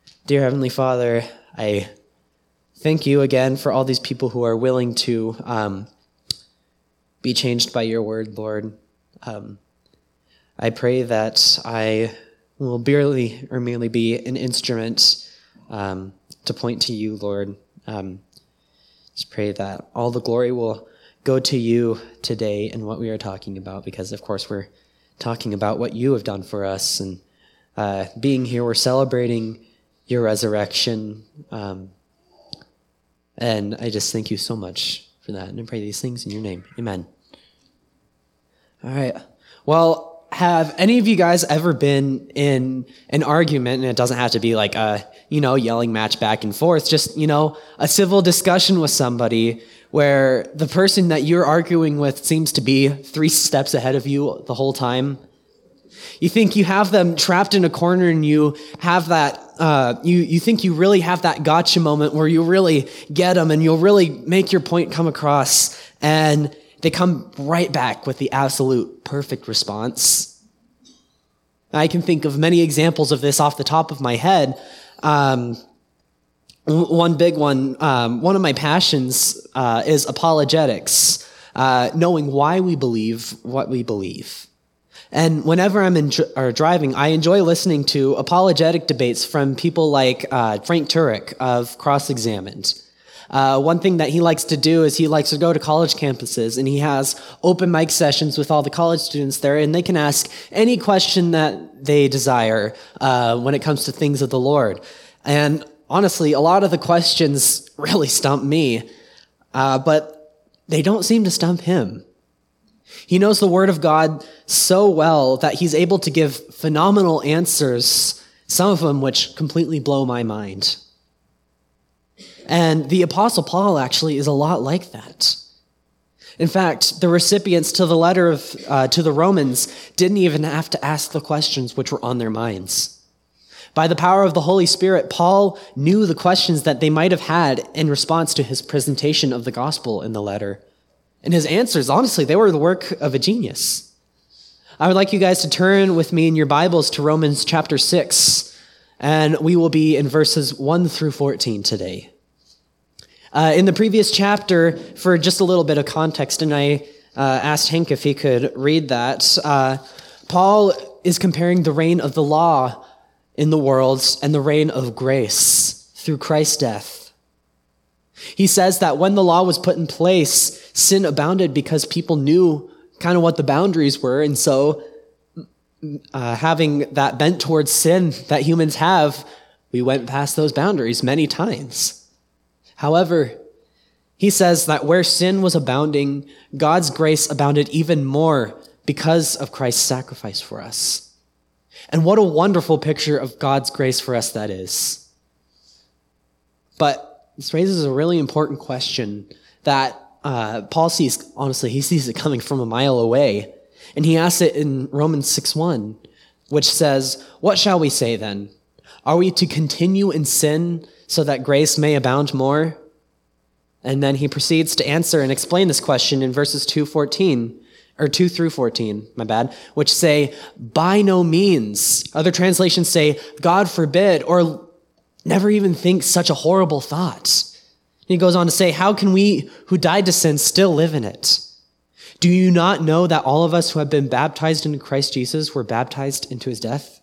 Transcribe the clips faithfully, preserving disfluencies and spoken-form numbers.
Dear Heavenly Father, I thank you again for all these people who are willing to um, be changed by your word, Lord. Um, I pray that I will barely or merely be an instrument um, to point to you, Lord. Um, just pray that all the glory will go to you today in what we are talking about, because of course we're talking about what you have done for us, and uh, being here, we're celebrating your resurrection, um, and I just thank you so much for that, and I pray these things in your name. Amen. All right. Well, have any of you guys ever been in an argument, and it doesn't have to be like a, you know, yelling match back and forth, just, you know, a civil discussion with somebody where the person that you're arguing with seems to be three steps ahead of you the whole time? You think you have them trapped in a corner, and you have that, uh, you, you think you really have that gotcha moment where you really get them and you'll really make your point come across, and they come right back with the absolute perfect response. I can think of many examples of this off the top of my head. Um, one big one, um, one of my passions uh, is apologetics, uh, knowing why we believe what we believe. And whenever I'm in or driving, I enjoy listening to apologetic debates from people like uh, Frank Turek of Cross-Examined. Uh, one thing that he likes to do is he likes to go to college campuses, and he has open mic sessions with all the college students there, and they can ask any question that they desire uh, when it comes to things of the Lord. And honestly, a lot of the questions really stump me, uh, but they don't seem to stump him. He knows the Word of God so well that he's able to give phenomenal answers, some of them which completely blow my mind. And the Apostle Paul actually is a lot like that. In fact, the recipients to the letter of uh, to the Romans didn't even have to ask the questions which were on their minds. By the power of the Holy Spirit, Paul knew the questions that they might have had in response to his presentation of the gospel in the letter. And his answers, honestly, they were the work of a genius. I would like you guys to turn with me in your Bibles to Romans chapter six, and we will be in verses one through fourteen today. Uh, in the previous chapter, for just a little bit of context, and I uh, asked Hank if he could read that, uh, Paul is comparing the reign of the law in the world and the reign of grace through Christ's death. He says that when the law was put in place, sin abounded because people knew kind of what the boundaries were, and so uh, having that bent towards sin that humans have, we went past those boundaries many times. However, he says that where sin was abounding, God's grace abounded even more because of Christ's sacrifice for us. And what a wonderful picture of God's grace for us that is. But this raises a really important question that uh, Paul sees, honestly, he sees it coming from a mile away. And he asks it in Romans six one, which says, "What shall we say then? Are we to continue in sin so that grace may abound more?" And then he proceeds to answer and explain this question in verses two fourteen, or two through fourteen, my bad, which say, "By no means." Other translations say, "God forbid," or "Never even think such a horrible thought." He goes on to say, "How can we who died to sin still live in it? Do you not know that all of us who have been baptized into Christ Jesus were baptized into his death?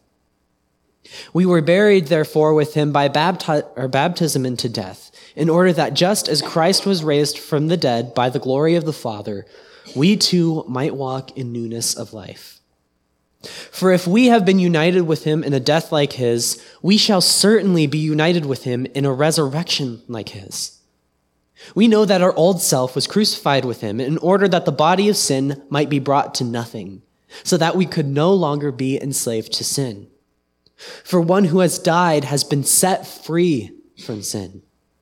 We were buried, therefore, with him by bapti- or baptism into death, in order that just as Christ was raised from the dead by the glory of the Father, we too might walk in newness of life. For if we have been united with him in a death like his, we shall certainly be united with him in a resurrection like his. We know that our old self was crucified with him in order that the body of sin might be brought to nothing, so that we could no longer be enslaved to sin. For one who has died has been set free from sin.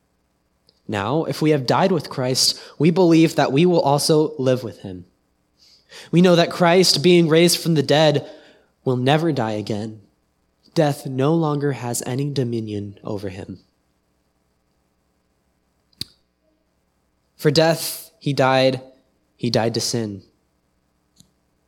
Now, if we have died with Christ, we believe that we will also live with him. We know that Christ, being raised from the dead, will never die again. Death no longer has any dominion over him. For death, he died, he died to sin.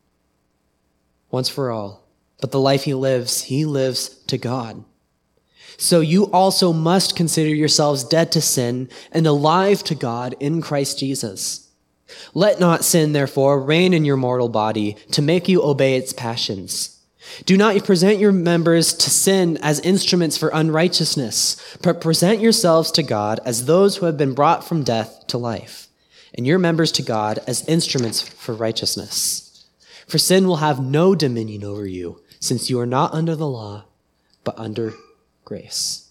Once for all. But the life he lives, he lives to God. So you also must consider yourselves dead to sin and alive to God in Christ Jesus. Let not sin, therefore, reign in your mortal body to make you obey its passions. Do not present your members to sin as instruments for unrighteousness, but present yourselves to God as those who have been brought from death to life, and your members to God as instruments for righteousness. For sin will have no dominion over you, since you are not under the law, but under grace.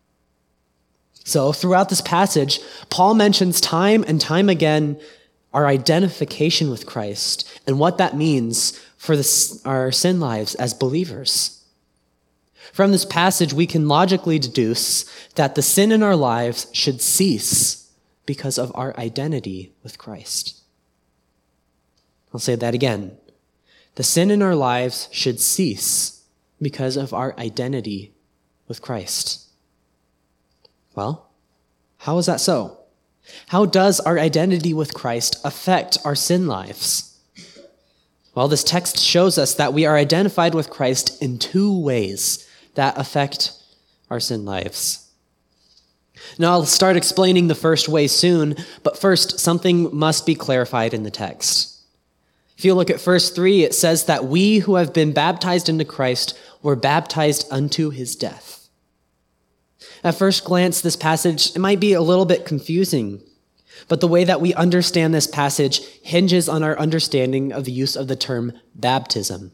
So throughout this passage, Paul mentions time and time again our identification with Christ and what that means for the, our sin lives as believers. From this passage, we can logically deduce that the sin in our lives should cease because of our identity with Christ. I'll say that again. The sin in our lives should cease because of our identity with Christ. Well, how is that so? How does our identity with Christ affect our sin lives? Well, this text shows us that we are identified with Christ in two ways that affect our sin lives. Now, I'll start explaining the first way soon, but first, something must be clarified in the text. If you look at verse three, it says that we who have been baptized into Christ were baptized unto his death. At first glance, this passage, it might be a little bit confusing, but the way that we understand this passage hinges on our understanding of the use of the term baptism.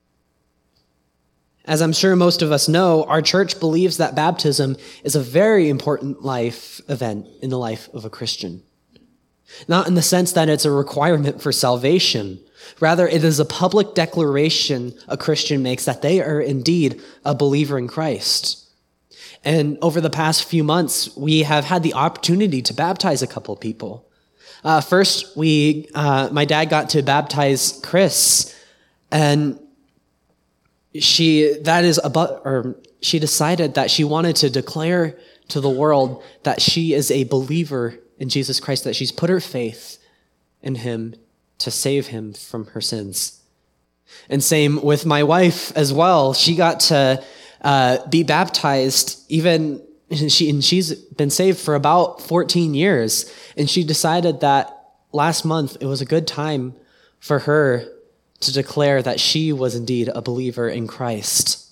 As I'm sure most of us know, our church believes that baptism is a very important life event in the life of a Christian. Not in the sense that it's a requirement for salvation. Rather, it is a public declaration a Christian makes that they are indeed a believer in Christ. And over the past few months, we have had the opportunity to baptize a couple people. Uh, first, we, uh, my dad got to baptize Chris, and she, that is about, or she decided that she wanted to declare to the world that she is a believer in Jesus Christ, that she's put her faith in him to save him from her sins. And same with my wife as well. She got to uh, be baptized even, she, and she's been saved for about fourteen years. And she decided that last month it was a good time for her to declare that she was indeed a believer in Christ.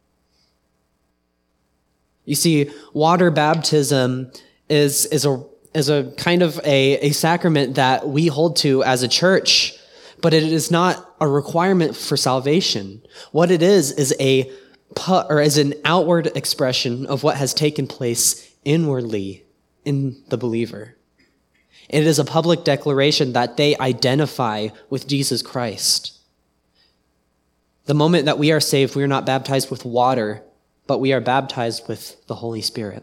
You see, water baptism is, is a is a kind of a, a sacrament that we hold to as a church, but it is not a requirement for salvation. What it is is a or is an outward expression of what has taken place inwardly in the believer. It is a public declaration that they identify with Jesus Christ. The moment that we are saved, we are not baptized with water, but we are baptized with the Holy Spirit.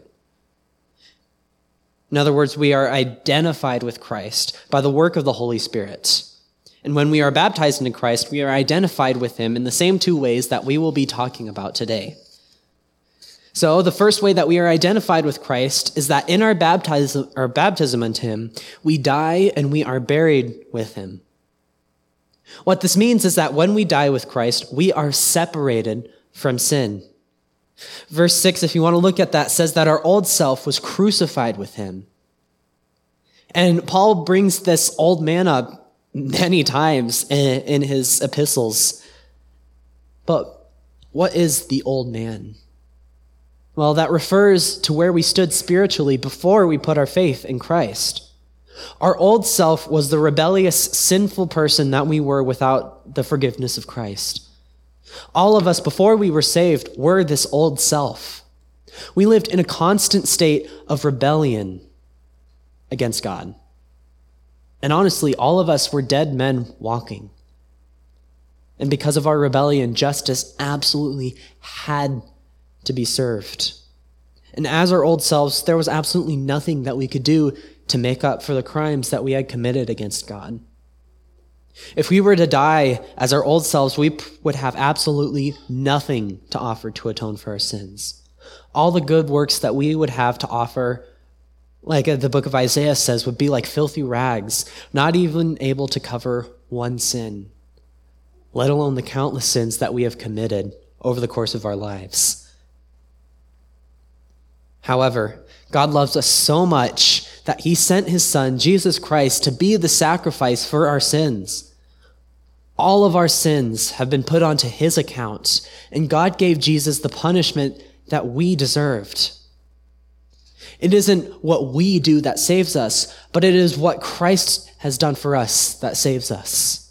In other words, we are identified with Christ by the work of the Holy Spirit. And when we are baptized into Christ, we are identified with him in the same two ways that we will be talking about today. So the first way that we are identified with Christ is that in our baptism, our baptism unto him, we die and we are buried with him. What this means is that when we die with Christ, we are separated from sin. Verse six, if you want to look at that, says that our old self was crucified with him. And Paul brings this old man up many times in, in his epistles. But what is the old man? Well, that refers to where we stood spiritually before we put our faith in Christ. Our old self was the rebellious, sinful person that we were without the forgiveness of Christ. All of us, before we were saved, were this old self. We lived in a constant state of rebellion against God. And honestly, all of us were dead men walking. And because of our rebellion, justice absolutely had to be served. And as our old selves, there was absolutely nothing that we could do to make up for the crimes that we had committed against God. If we were to die as our old selves, we would have absolutely nothing to offer to atone for our sins. All the good works that we would have to offer, like the book of Isaiah says, would be like filthy rags, not even able to cover one sin, let alone the countless sins that we have committed over the course of our lives. However, God loves us so much that he sent his son, Jesus Christ, to be the sacrifice for our sins. All of our sins have been put onto his account, and God gave Jesus the punishment that we deserved. It isn't what we do that saves us, but it is what Christ has done for us that saves us.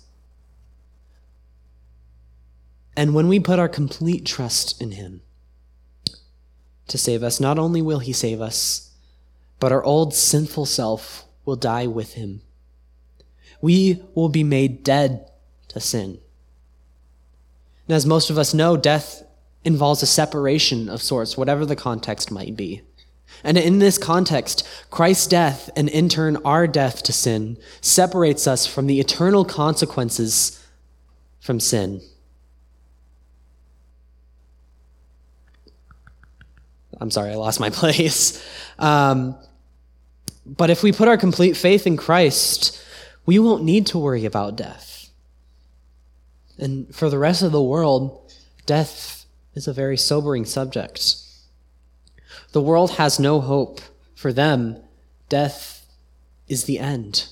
And when we put our complete trust in him to save us, not only will he save us, but our old sinful self will die with him. We will be made dead to sin. And as most of us know, death involves a separation of sorts, whatever the context might be. And in this context, Christ's death, and in turn our death to sin, separates us from the eternal consequences from sin. I'm sorry, I lost my place. Um, but if we put our complete faith in Christ, we won't need to worry about death. And for the rest of the world, death is a very sobering subject. The world has no hope. For them, death is the end.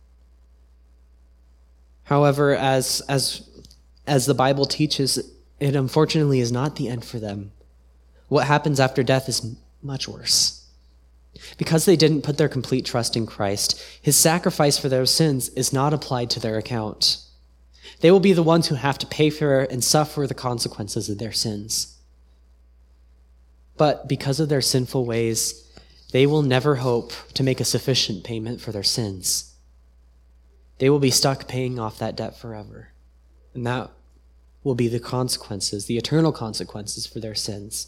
However, as, as, as the Bible teaches, it unfortunately is not the end for them. What happens after death is much worse. Because they didn't put their complete trust in Christ, his sacrifice for their sins is not applied to their account. They will be the ones who have to pay for and suffer the consequences of their sins. But because of their sinful ways, they will never hope to make a sufficient payment for their sins. They will be stuck paying off that debt forever. And that will be the consequences, the eternal consequences for their sins.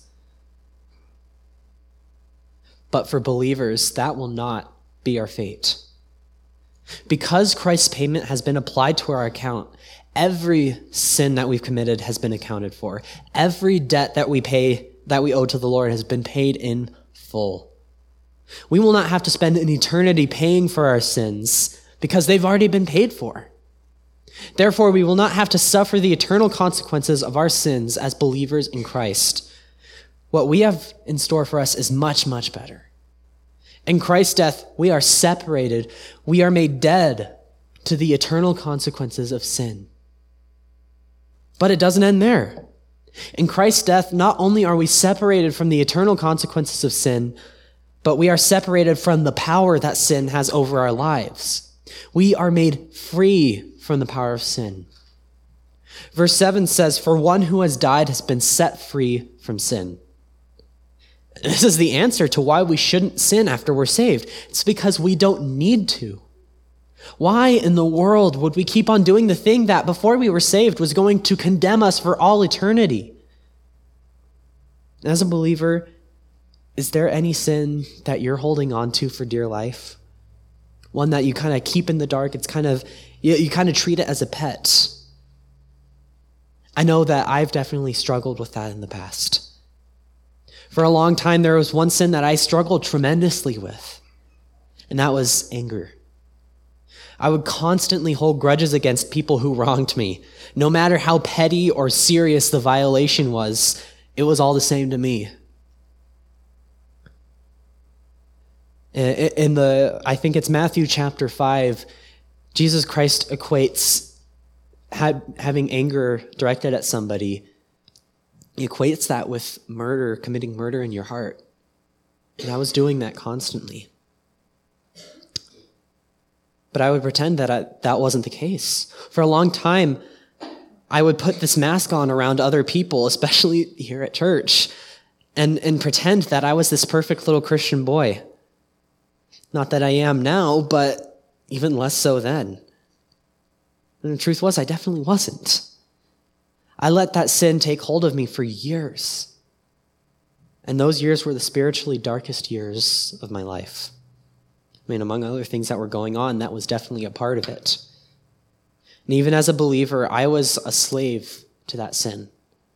But for believers, that will not be our fate. Because Christ's payment has been applied to our account, every sin that we've committed has been accounted for. Every debt that we pay, that we owe to the Lord has been paid in full. We will not have to spend an eternity paying for our sins because they've already been paid for. Therefore, we will not have to suffer the eternal consequences of our sins as believers in Christ. What we have in store for us is much, much better. In Christ's death, we are separated. We are made dead to the eternal consequences of sin. But it doesn't end there. In Christ's death, not only are we separated from the eternal consequences of sin, but we are separated from the power that sin has over our lives. We are made free from the power of sin. Verse seven says, "For one who has died has been set free from sin." This is the answer to why we shouldn't sin after we're saved. It's because we don't need to. Why in the world would we keep on doing the thing that before we were saved was going to condemn us for all eternity? As a believer, is there any sin that you're holding on to for dear life? One that you kind of keep in the dark. It's kind of, you, you kind of treat it as a pet. I know that I've definitely struggled with that in the past. For a long time, there was one sin that I struggled tremendously with, and that was anger. I would constantly hold grudges against people who wronged me. No matter how petty or serious the violation was, it was all the same to me. In the, I think it's Matthew chapter five, Jesus Christ equates had, having anger directed at somebody. He equates that with murder, committing murder in your heart. And I was doing that constantly. But I would pretend that I, that wasn't the case. For a long time, I would put this mask on around other people, especially here at church, and, and pretend that I was this perfect little Christian boy. Not that I am now, but even less so then. And the truth was, I definitely wasn't. I let that sin take hold of me for years. And those years were the spiritually darkest years of my life. I mean, among other things that were going on, that was definitely a part of it. And even as a believer, I was a slave to that sin.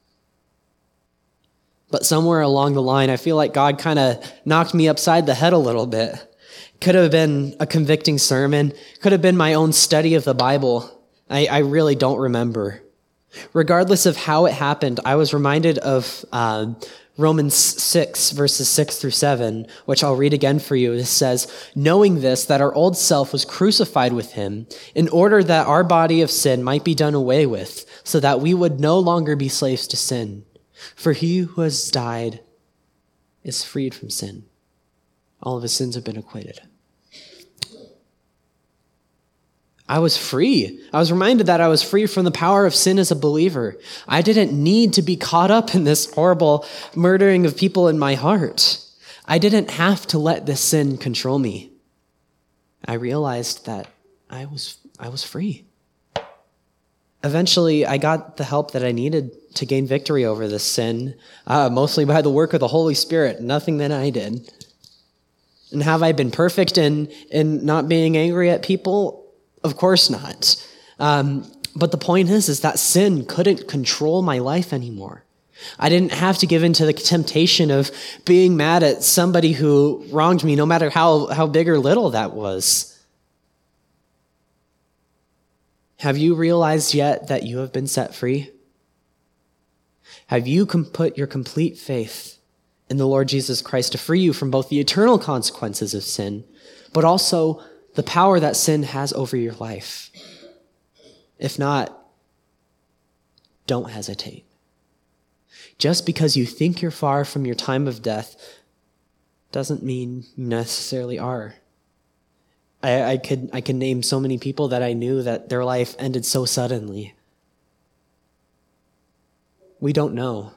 But somewhere along the line, I feel like God kind of knocked me upside the head a little bit. Could have been a convicting sermon. Could have been my own study of the Bible. I, I really don't remember. Regardless of how it happened, I was reminded of uh, Romans six, verses six through seven, which I'll read again for you, it says, knowing this, that our old self was crucified with him, in order that our body of sin might be done away with, so that we would no longer be slaves to sin. For he who has died is freed from sin. All of his sins have been acquitted. I was free. I was reminded that I was free from the power of sin as a believer. I didn't need to be caught up in this horrible murdering of people in my heart. I didn't have to let this sin control me. I realized that I was, I was free. Eventually, I got the help that I needed to gain victory over this sin, uh, mostly by the work of the Holy Spirit, nothing that I did. And have I been perfect in, in not being angry at people? Of course not. Um, but the point is, is that sin couldn't control my life anymore. I didn't have to give in to the temptation of being mad at somebody who wronged me, no matter how, how big or little that was. Have you realized yet that you have been set free? Have you com- put your complete faith in the Lord Jesus Christ to free you from both the eternal consequences of sin, but also the power that sin has over your life? If not, don't hesitate. Just because you think you're far from your time of death doesn't mean you necessarily are. I, I could I could name so many people that I knew that their life ended so suddenly. We don't know.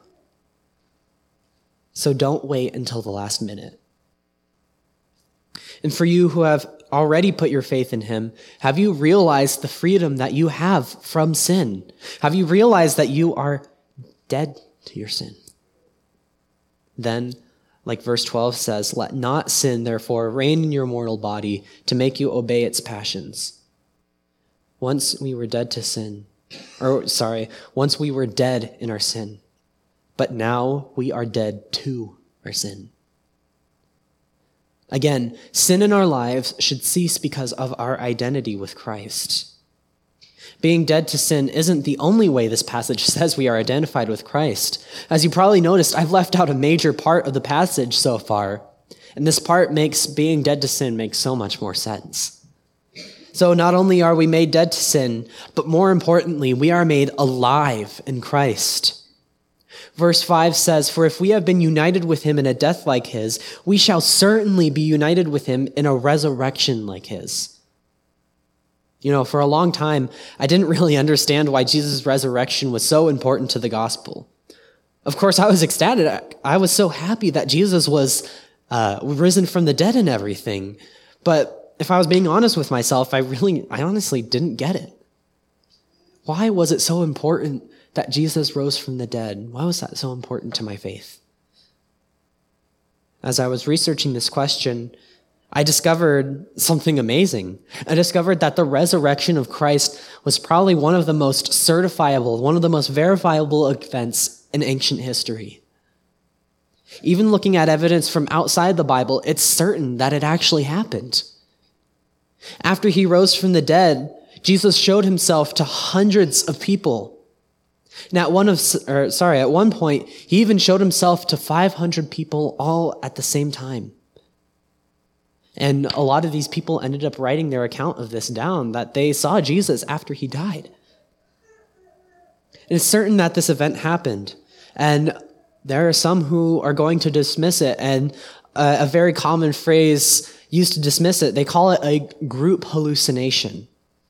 So don't wait until the last minute. And for you who have already put your faith in him, have you realized the freedom that you have from sin? Have you realized that you are dead to your sin? Then, like verse twelve says, let not sin, therefore, reign in your mortal body to make you obey its passions. Once we were dead to sin, or sorry, once we were dead in our sin, but now we are dead to our sin. Again, sin in our lives should cease because of our identity with Christ. Being dead to sin isn't the only way this passage says we are identified with Christ. As you probably noticed, I've left out a major part of the passage so far, and this part makes being dead to sin make so much more sense. So not only are we made dead to sin, but more importantly, we are made alive in Christ. Verse five says, for if we have been united with him in a death like his, we shall certainly be united with him in a resurrection like his. You know, for a long time, I didn't really understand why Jesus' resurrection was so important to the gospel. Of course, I was ecstatic. I was so happy that Jesus was uh, risen from the dead and everything. But if I was being honest with myself, I really, I honestly didn't get it. Why was it so important that Jesus rose from the dead? Why was that so important to my faith? As I was researching this question, I discovered something amazing. I discovered that the resurrection of Christ was probably one of the most certifiable, one of the most verifiable events in ancient history. Even looking at evidence from outside the Bible, it's certain that it actually happened. After he rose from the dead, Jesus showed himself to hundreds of people. And at one of, or sorry, at one point, he even showed himself to five hundred people all at the same time. And a lot of these people ended up writing their account of this down, that they saw Jesus after he died. It's certain that this event happened, and there are some who are going to dismiss it, and a, a very common phrase used to dismiss it, they call it a group hallucination.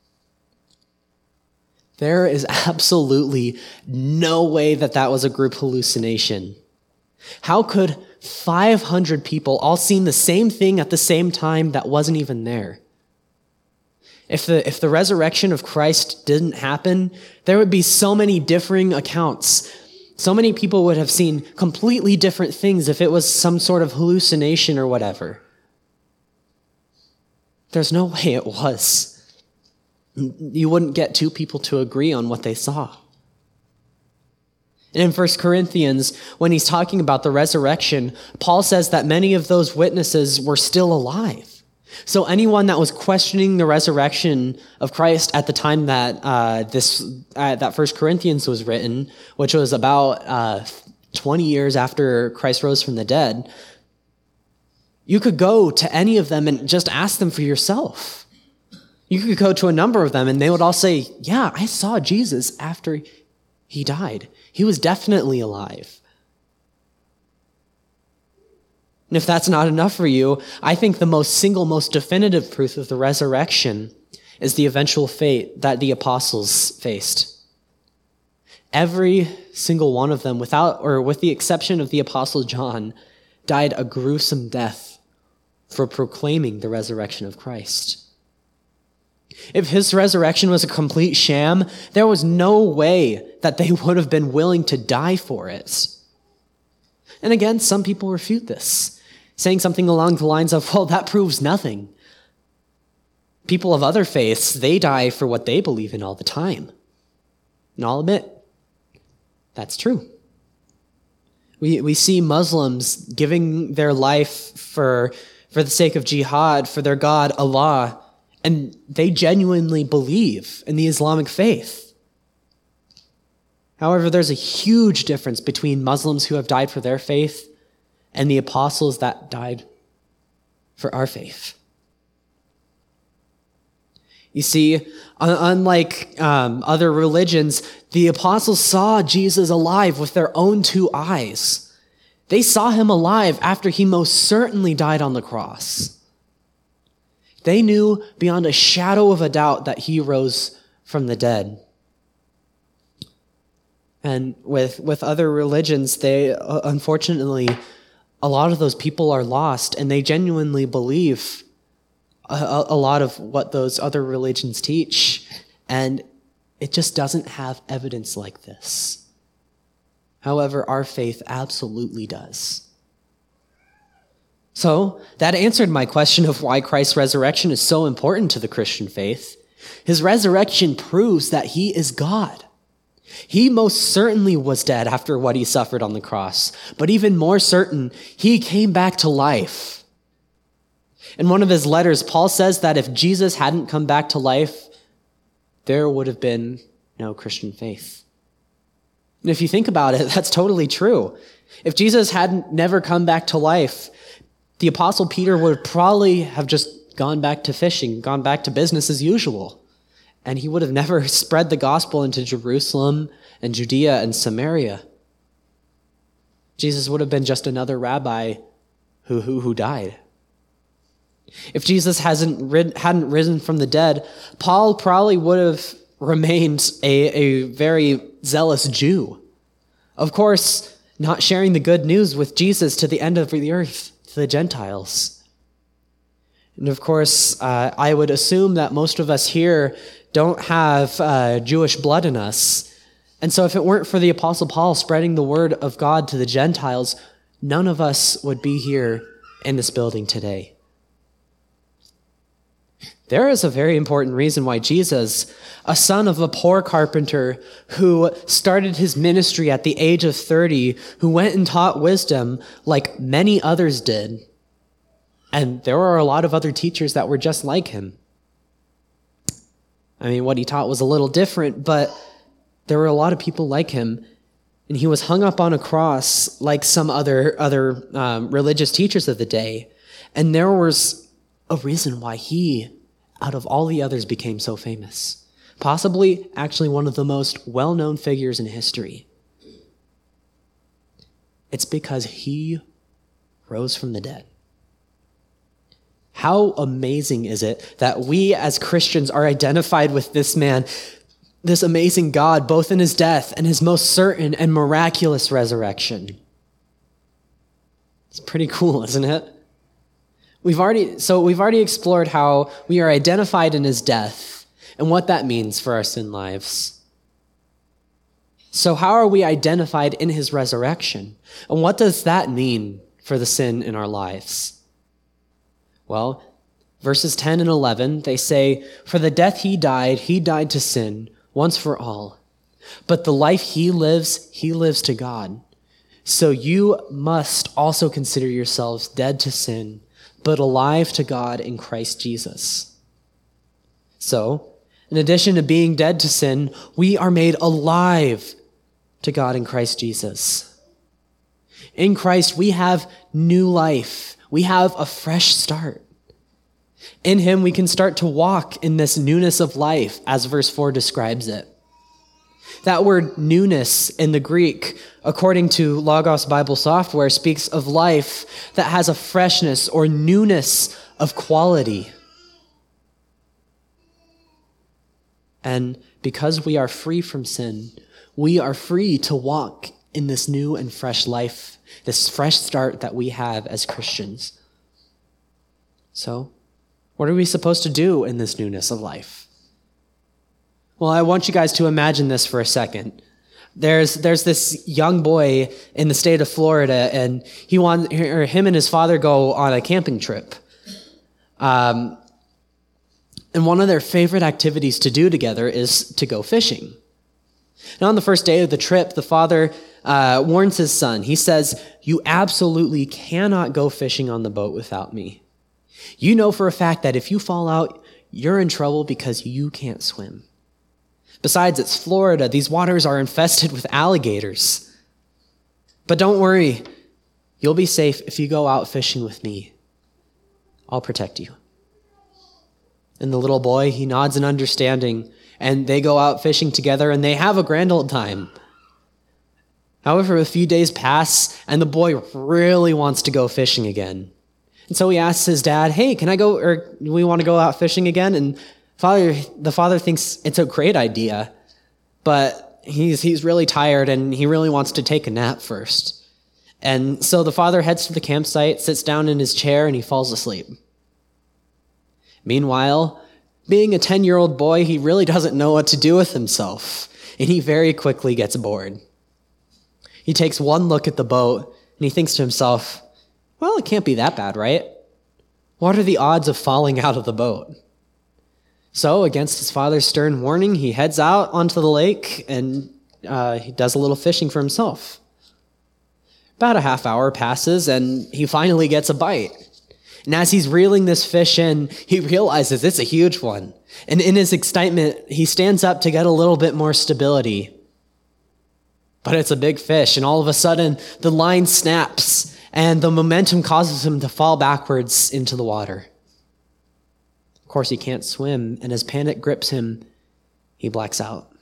There is absolutely no way that that was a group hallucination. How could five hundred people all seeing the same thing at the same time that wasn't even there? If the, if the resurrection of Christ didn't happen, there would be so many differing accounts. So many people would have seen completely different things if it was some sort of hallucination or whatever. There's no way it was. You wouldn't get two people to agree on what they saw. And in First Corinthians, when he's talking about the resurrection, Paul says that many of those witnesses were still alive. So anyone that was questioning the resurrection of Christ at the time that uh, this uh, that First Corinthians was written, which was about uh, twenty years after Christ rose from the dead, you could go to any of them and just ask them for yourself. You could go to a number of them and they would all say, yeah, I saw Jesus after he died. He was definitely alive. And if that's not enough for you, I think the most single, most definitive proof of the resurrection is the eventual fate that the apostles faced. Every single one of them, without or with the exception of the apostle John, died a gruesome death for proclaiming the resurrection of Christ. If his resurrection was a complete sham, there was no way that they would have been willing to die for it. And again, some people refute this, saying something along the lines of, well, that proves nothing. People of other faiths, they die for what they believe in all the time. And I'll admit, that's true. We we see Muslims giving their life for, for the sake of jihad, for their God, Allah, and they genuinely believe in the Islamic faith. However, there's a huge difference between Muslims who have died for their faith and the apostles that died for our faith. You see, unlike um, other religions, the apostles saw Jesus alive with their own two eyes. They saw him alive after he most certainly died on the cross. They knew beyond a shadow of a doubt that he rose from the dead. And with, with other religions, they, uh, unfortunately, a lot of those people are lost, and they genuinely believe A, a lot of what those other religions teach, and it just doesn't have evidence like this. However, our faith absolutely does. So, that answered my question of why Christ's resurrection is so important to the Christian faith. His resurrection proves that he is God. He most certainly was dead after what he suffered on the cross, but even more certain, he came back to life. In one of his letters, Paul says that if Jesus hadn't come back to life, there would have been no Christian faith. And if you think about it, that's totally true. If Jesus hadn't never come back to life, the Apostle Peter would probably have just gone back to fishing, gone back to business as usual. And he would have never spread the gospel into Jerusalem and Judea and Samaria. Jesus would have been just another rabbi who, who, who died. If Jesus hasn't rid, hadn't risen from the dead, Paul probably would have remained a, a very zealous Jew. Of course, not sharing the good news with Jesus to the end of the earth, to the Gentiles. And of course, uh, I would assume that most of us here don't have uh, Jewish blood in us. And so if it weren't for the Apostle Paul spreading the word of God to the Gentiles, none of us would be here in this building today. There is a very important reason why Jesus, a son of a poor carpenter who started his ministry at the age of thirty, who went and taught wisdom like many others did, and there were a lot of other teachers that were just like him. I mean, what he taught was a little different, but there were a lot of people like him, and he was hung up on a cross like some other, other um, religious teachers of the day, and there was a reason why he, out of all the others, became so famous. Possibly, actually, one of the most well-known figures in history. It's because he rose from the dead. How amazing is it that we as Christians are identified with this man, this amazing God, both in his death and his most certain and miraculous resurrection? It's pretty cool, isn't it? We've already, so we've already explored how we are identified in his death and what that means for our sin lives. So how are we identified in his resurrection? And what does that mean for the sin in our lives? Well, verses ten and eleven, they say, "For the death he died, he died to sin once for all. But the life he lives, he lives to God. So you must also consider yourselves dead to sin, but alive to God in Christ Jesus." So, in addition to being dead to sin, we are made alive to God in Christ Jesus. In Christ, we have new life. We have a fresh start. In him, we can start to walk in this newness of life, as verse four describes it. That word newness in the Greek, according to Logos Bible Software, speaks of life that has a freshness or newness of quality. And because we are free from sin, we are free to walk in this new and fresh life, this fresh start that we have as Christians. So, what are we supposed to do in this newness of life? Well, I want you guys to imagine this for a second. There's there's this young boy in the state of Florida, and he want, or him and his father go on a camping trip. Um, and one of their favorite activities to do together is to go fishing. Now, on the first day of the trip, the father uh, warns his son. He says, "You absolutely cannot go fishing on the boat without me. You know for a fact that if you fall out, you're in trouble because you can't swim. Besides, it's Florida. These waters are infested with alligators. But don't worry. You'll be safe if you go out fishing with me. I'll protect you." And the little boy, he nods in understanding, and they go out fishing together, and they have a grand old time. However, a few days pass, and the boy really wants to go fishing again. And so he asks his dad, "Hey, can I go, or we want to go out fishing again?" And father, the father thinks it's a great idea, but he's he's really tired, and he really wants to take a nap first. And so the father heads to the campsite, sits down in his chair, and he falls asleep. Meanwhile, being a ten-year-old boy, he really doesn't know what to do with himself, and he very quickly gets bored. He takes one look at the boat, and he thinks to himself, well, it can't be that bad, right? What are the odds of falling out of the boat? So, against his father's stern warning, he heads out onto the lake, and uh, he does a little fishing for himself. About a half hour passes, and he finally gets a bite. And as he's reeling this fish in, he realizes it's a huge one. And in his excitement, he stands up to get a little bit more stability. But it's a big fish, and all of a sudden, the line snaps, and the momentum causes him to fall backwards into the water. Of course, he can't swim, and as panic grips him, he blacks out.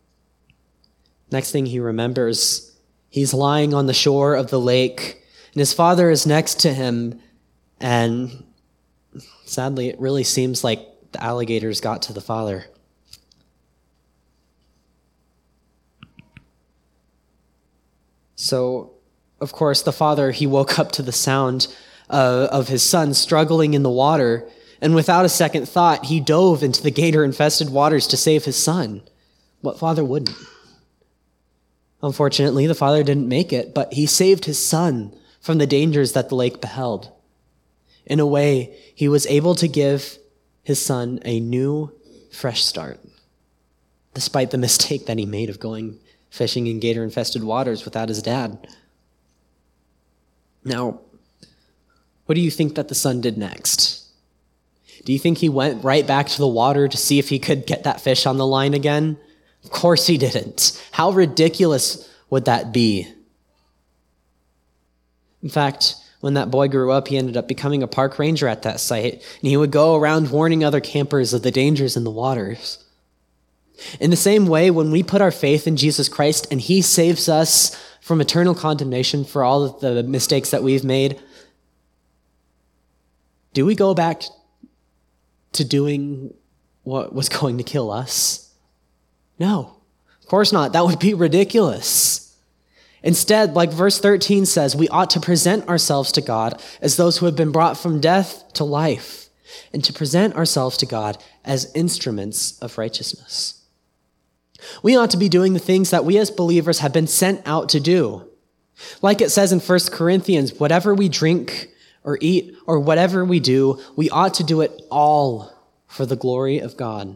Next thing he remembers, he's lying on the shore of the lake, and his father is next to him. And sadly, it really seems like the alligators got to the father. So, of course, the father, he woke up to the sound uh, of his son struggling in the water, and without a second thought, he dove into the gator-infested waters to save his son. What father wouldn't? Unfortunately, the father didn't make it, but he saved his son from the dangers that the lake beheld. In a way, he was able to give his son a new, fresh start, despite the mistake that he made of going fishing in gator-infested waters without his dad. Now, what do you think that the son did next? Do you think he went right back to the water to see if he could get that fish on the line again? Of course he didn't. How ridiculous would that be? In fact, when that boy grew up, he ended up becoming a park ranger at that site, and he would go around warning other campers of the dangers in the waters. In the same way, when we put our faith in Jesus Christ and he saves us from eternal condemnation for all of the mistakes that we've made, do we go back to doing what was going to kill us? No, of course not. That would be ridiculous. Instead, like verse thirteen says, we ought to present ourselves to God as those who have been brought from death to life, and to present ourselves to God as instruments of righteousness. We ought to be doing the things that we as believers have been sent out to do. Like it says in First Corinthians, whatever we drink or eat or whatever we do, we ought to do it all for the glory of God.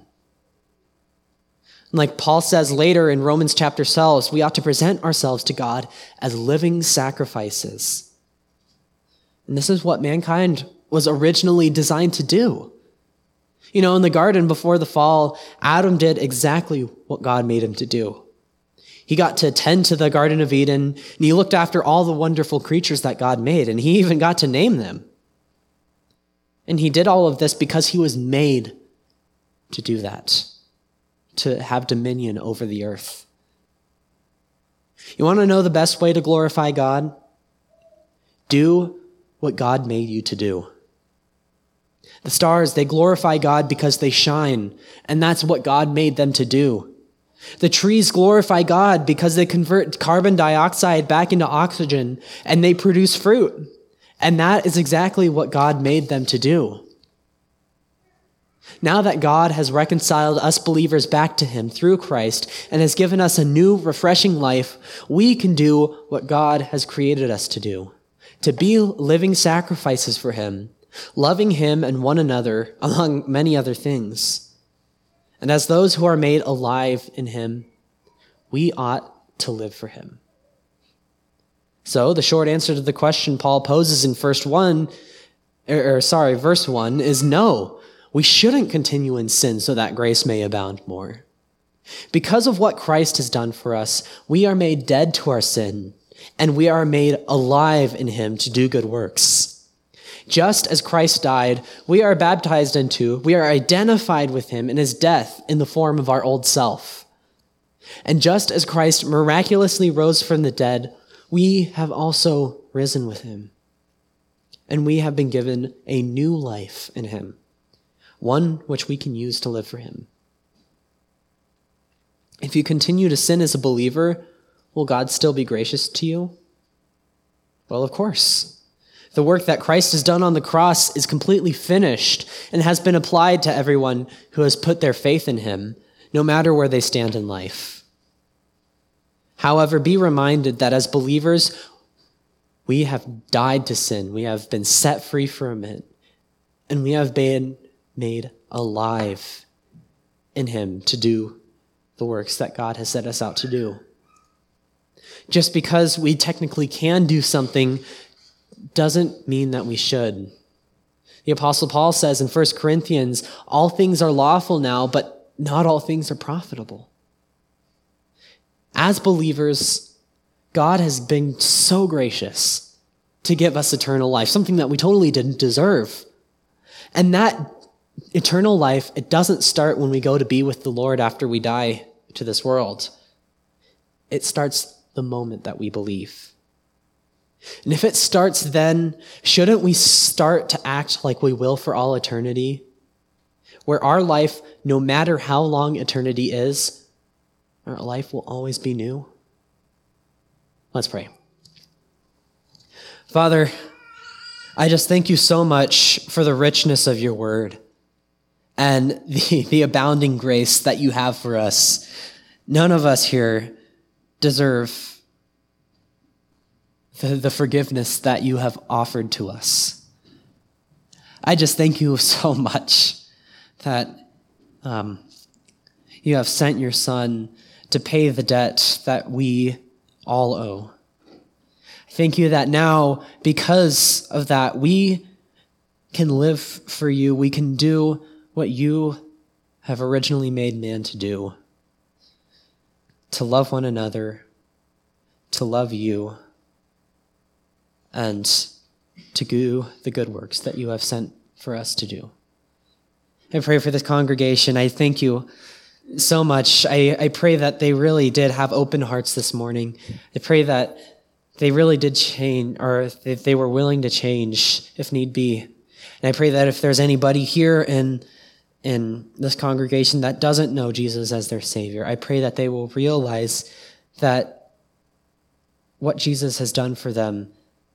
Like Paul says later in Romans chapter twelve, we ought to present ourselves to God as living sacrifices. And this is what mankind was originally designed to do. You know, in the garden before the fall, Adam did exactly what God made him to do. He got to tend to the Garden of Eden, and he looked after all the wonderful creatures that God made, and he even got to name them. And he did all of this because he was made to do that, to have dominion over the earth. You want to know the best way to glorify God? Do what God made you to do. The stars, they glorify God because they shine, and that's what God made them to do. The trees glorify God because they convert carbon dioxide back into oxygen, and they produce fruit. And that is exactly what God made them to do. Now that God has reconciled us believers back to him through Christ and has given us a new, refreshing life, we can do what God has created us to do, to be living sacrifices for him, loving him and one another, among many other things. And as those who are made alive in him, we ought to live for him. So the short answer to the question Paul poses in first one, or, or sorry, verse one is no. We shouldn't continue in sin so that grace may abound more. Because of what Christ has done for us, we are made dead to our sin, and we are made alive in him to do good works. Just as Christ died, we are baptized into, we are identified with him in his death in the form of our old self. And just as Christ miraculously rose from the dead, we have also risen with him. And we have been given a new life in him, one which we can use to live for him. If you continue to sin as a believer, will God still be gracious to you? Well, of course. The work that Christ has done on the cross is completely finished and has been applied to everyone who has put their faith in him, no matter where they stand in life. However, be reminded that as believers, we have died to sin. We have been set free from it, and we have been made alive in him to do the works that God has set us out to do. Just because we technically can do something doesn't mean that we should. The Apostle Paul says in First Corinthians, all things are lawful now, but not all things are profitable. As believers, God has been so gracious to give us eternal life, something that we totally didn't deserve. And that eternal life, it doesn't start when we go to be with the Lord after we die to this world. It starts the moment that we believe. And if it starts then, shouldn't we start to act like we will for all eternity? Where our life, no matter how long eternity is, our life will always be new? Let's pray. Father, I just thank you so much for the richness of your word and the, the abounding grace that you have for us. None of us here deserve the, the forgiveness that you have offered to us. I just thank you so much that um, you have sent your Son to pay the debt that we all owe. I thank you that now, because of that, we can live for you. We can do what you have originally made man to do. To love one another, to love you, and to do the good works that you have sent for us to do. I pray for this congregation. I thank you so much. I, I pray that they really did have open hearts this morning. I pray that they really did change, or if they were willing to change if need be. And I pray that if there's anybody here in, in this congregation that doesn't know Jesus as their Savior, I pray that they will realize that what Jesus has done for them,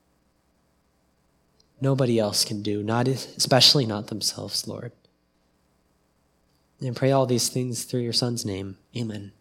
nobody else can do, not especially not themselves, Lord. And pray all these things through your Son's name. Amen.